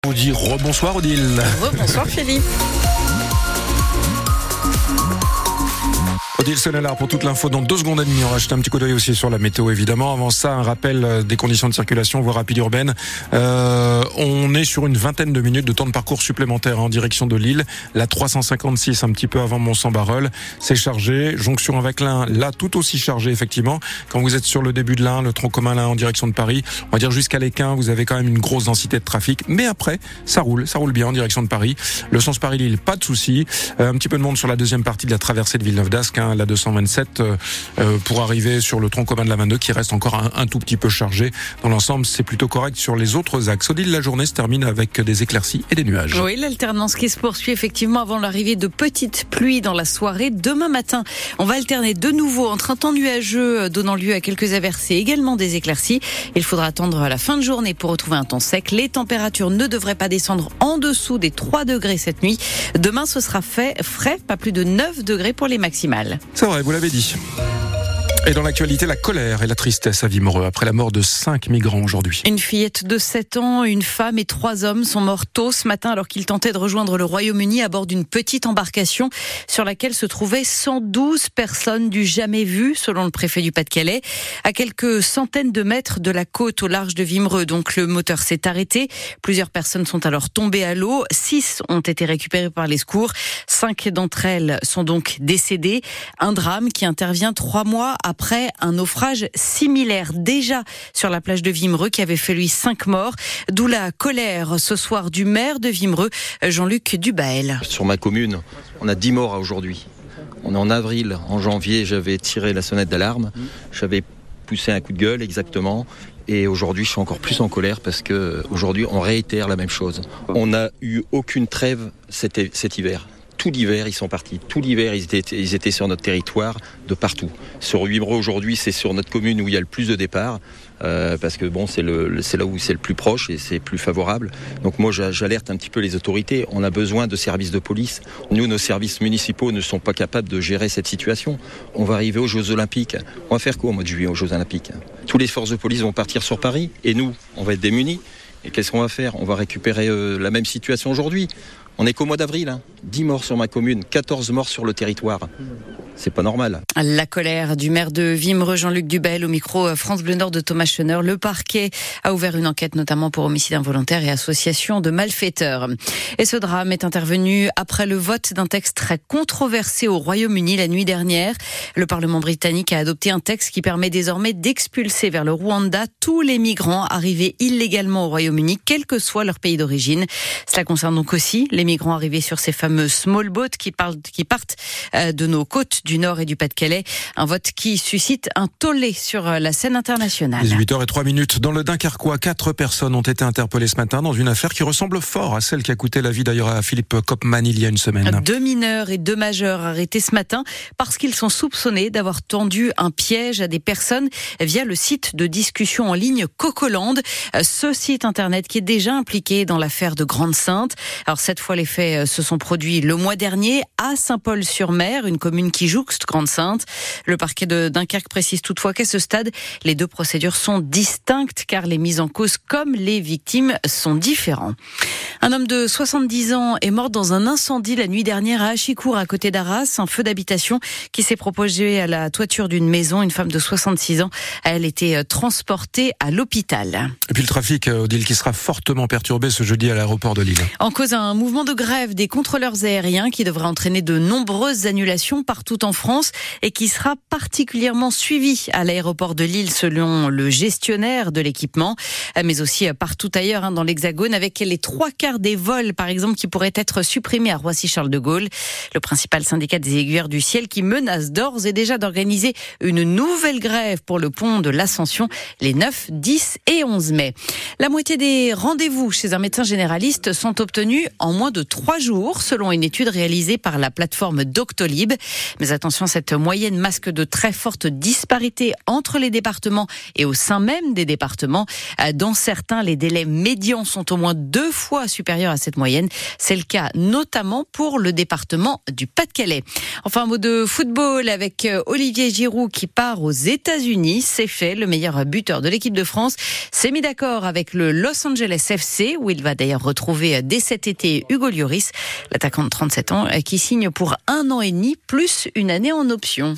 On vous dit rebonsoir Odile. Rebonsoir Philippe. Odile Sonnellard pour toute l'info dans 2 secondes et demie. On va jeter un petit coup d'œil aussi sur la météo évidemment. Avant ça, un rappel des conditions de circulation, voie rapide urbaine. On est sur une vingtaine de minutes de temps de parcours supplémentaire en direction de Lille. La 356 un petit peu avant Mont-Saint-Barreul. C'est chargé. Jonction avec l'Ain, là tout aussi chargé effectivement. Quand vous êtes sur le début de l'Ain, le tronc commun l'Ain en direction de Paris, on va dire jusqu'à l'Équin, vous avez quand même une grosse densité de trafic. Mais après, ça roule bien en direction de Paris. Le sens Paris-Lille, pas de souci. Un petit peu de monde sur la deuxième partie de la traversée de Villeneuve-d'Ascq, la 227 pour arriver sur le tronc commun de la 22 qui reste encore un tout petit peu chargé. Dans l'ensemble, c'est plutôt correct sur les autres axes. Odile, la journée se termine avec des éclaircies et des nuages. Oui, l'alternance qui se poursuit effectivement avant l'arrivée de petites pluies dans la soirée. Demain matin, on va alterner de nouveau entre un temps nuageux donnant lieu à quelques averses et également des éclaircies. Il faudra attendre à la fin de journée pour retrouver un temps sec. Les températures ne devraient pas descendre en dessous des 3 degrés cette nuit. Demain, ce sera frais, pas plus de 9 degrés pour les maximales. C'est vrai, vous l'avez dit. Et dans l'actualité, la colère et la tristesse à Vimereux après la mort de 5 migrants aujourd'hui. Une fillette de 7 ans, une femme et 3 hommes sont morts tôt ce matin alors qu'ils tentaient de rejoindre le Royaume-Uni à bord d'une petite embarcation sur laquelle se trouvaient 112 personnes du jamais vu, selon le préfet du Pas-de-Calais. À quelques centaines de mètres de la côte au large de Vimereux, donc le moteur s'est arrêté. Plusieurs personnes sont alors tombées à l'eau. 6 ont été récupérées par les secours. 5 d'entre elles sont donc décédées. Un drame qui intervient 3 mois après un naufrage similaire déjà sur la plage de Vimereux qui avait fait lui 5 morts. D'où la colère ce soir du maire de Vimereux, Jean-Luc Dubaël. Sur ma commune, on a 10 morts aujourd'hui. On est en avril, en janvier, j'avais tiré la sonnette d'alarme. J'avais poussé un coup de gueule exactement. Et aujourd'hui, je suis encore plus en colère parce que aujourd'hui, on réitère la même chose. On n'a eu aucune trêve cet hiver. Tout l'hiver, ils sont partis. Tout l'hiver, ils étaient sur notre territoire, de partout. Sur Vimereux, aujourd'hui, c'est sur notre commune où il y a le plus de départs, parce que bon, c'est là où c'est le plus proche et c'est plus favorable. Donc moi, j'alerte un petit peu les autorités. On a besoin de services de police. Nous, nos services municipaux ne sont pas capables de gérer cette situation. On va arriver aux Jeux Olympiques. On va faire quoi au mois de juillet aux Jeux Olympiques ? Tous les forces de police vont partir sur Paris et nous, on va être démunis. Et qu'est-ce qu'on va faire ? On va récupérer la même situation aujourd'hui. On est qu'au mois d'avril, 10 morts sur ma commune, 14 morts sur le territoire. C'est pas normal. La colère du maire de Vimereux, Jean-Luc Dubaël, au micro France Bleu Nord de Thomas Schoner. Le parquet a ouvert une enquête notamment pour homicide involontaire et association de malfaiteurs. Et ce drame est intervenu après le vote d'un texte très controversé au Royaume-Uni la nuit dernière. Le Parlement britannique a adopté un texte qui permet désormais d'expulser vers le Rwanda tous les migrants arrivés illégalement au Royaume-Uni, quel que soit leur pays d'origine. Cela concerne donc aussi les migrants arrivés sur ces fameux small boats qui partent de nos côtes du Nord et du Pas-de-Calais. Un vote qui suscite un tollé sur la scène internationale. 18h03 dans le Dunkerquois. 4 personnes ont été interpellées ce matin dans une affaire qui ressemble fort à celle qui a coûté la vie d'ailleurs à Philippe Kopman il y a une semaine. 2 mineurs et 2 majeurs arrêtés ce matin parce qu'ils sont soupçonnés d'avoir tendu un piège à des personnes via le site de discussion en ligne Cocoland. Ce site internet qui est déjà impliqué dans l'affaire de Grande-Synthe. Alors cette fois, les faits se sont produits le mois dernier à Saint-Paul-sur-Mer, une commune qui jouxte Grande-Synthe. Le parquet de Dunkerque précise toutefois qu'à ce stade, les 2 procédures sont distinctes car les mises en cause comme les victimes sont différents. Un homme de 70 ans est mort dans un incendie la nuit dernière à Achicourt, à côté d'Arras. Un feu d'habitation qui s'est propagé à la toiture d'une maison. Une femme de 66 ans a été transportée à l'hôpital. Et puis le trafic, Odile, qui sera fortement perturbé ce jeudi à l'aéroport de Lille. En cause, un mouvement de grève des contrôleurs aériens qui devrait entraîner de nombreuses annulations partout en France et qui sera particulièrement suivi à l'aéroport de Lille selon le gestionnaire de l'équipement, mais aussi partout ailleurs dans l'Hexagone avec les 3/4 des vols par exemple qui pourraient être supprimés à Roissy-Charles de Gaulle. Le principal syndicat des aiguilleurs du ciel qui menace d'ores et déjà d'organiser une nouvelle grève pour le pont de l'Ascension les 9, 10 et 11 mai. La moitié des rendez-vous chez un médecin généraliste sont obtenus en moins de 3 jours selon une étude réalisée par la plateforme Doctolib. Mais attention, cette moyenne masque de très fortes disparités entre les départements et au sein même des départements. Dans certains, les délais médians sont au moins 2 fois supérieurs supérieure à cette moyenne. C'est le cas notamment pour le département du Pas-de-Calais. Enfin, un mot de football avec Olivier Giroud qui part aux États-Unis. C'est fait, le meilleur buteur de l'équipe de France s'est mis d'accord avec le Los Angeles FC, où il va d'ailleurs retrouver dès cet été Hugo Lloris, l'attaquant de 37 ans, qui signe pour 1 an et demi plus une année en option.